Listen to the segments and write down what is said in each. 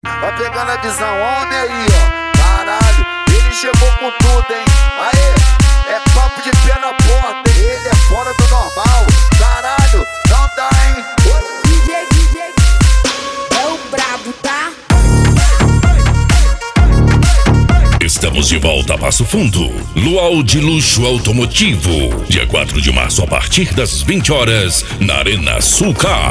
Vai pegando a visão, homem aí, ó. Caralho, ele chegou com tudo, hein. Aê, é papo de pé na porta, hein. Ele é fora do normal. Caralho, não dá, hein. DJ é o brabo, tá? Estamos de volta a Passo Fundo. Luau de Luxo Automotivo. Dia 4 de março, a partir das 20 horas, na Arena Sulcar.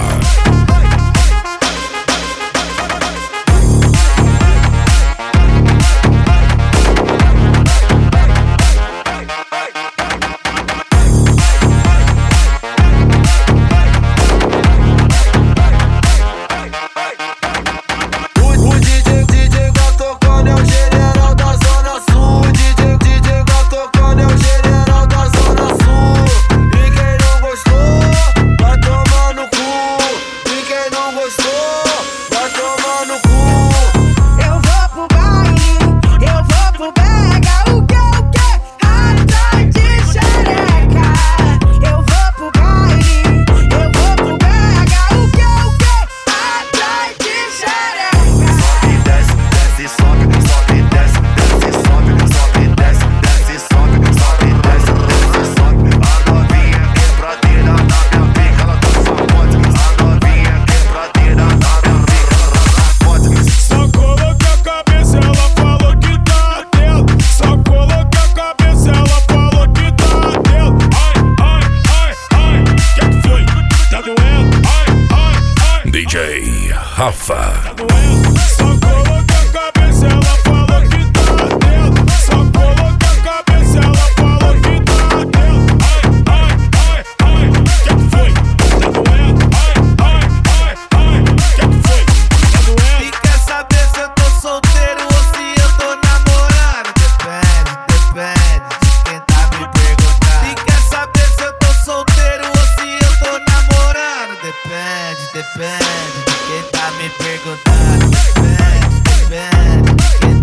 DJ Rafa. Só coloca a cabeça, ela falou que tá dentro. Só coloca a cabeça, ela falou que tá dentro. Ai, que foi? Tá doendo? Ai, que foi? Tá doendo? E quer saber se eu tô solteiro ou se eu tô namorando? Depende de quem tá me perguntando. E quer saber se eu tô solteiro ou se eu tô namorando? Depende de quem tá me perguntando. Depende de quem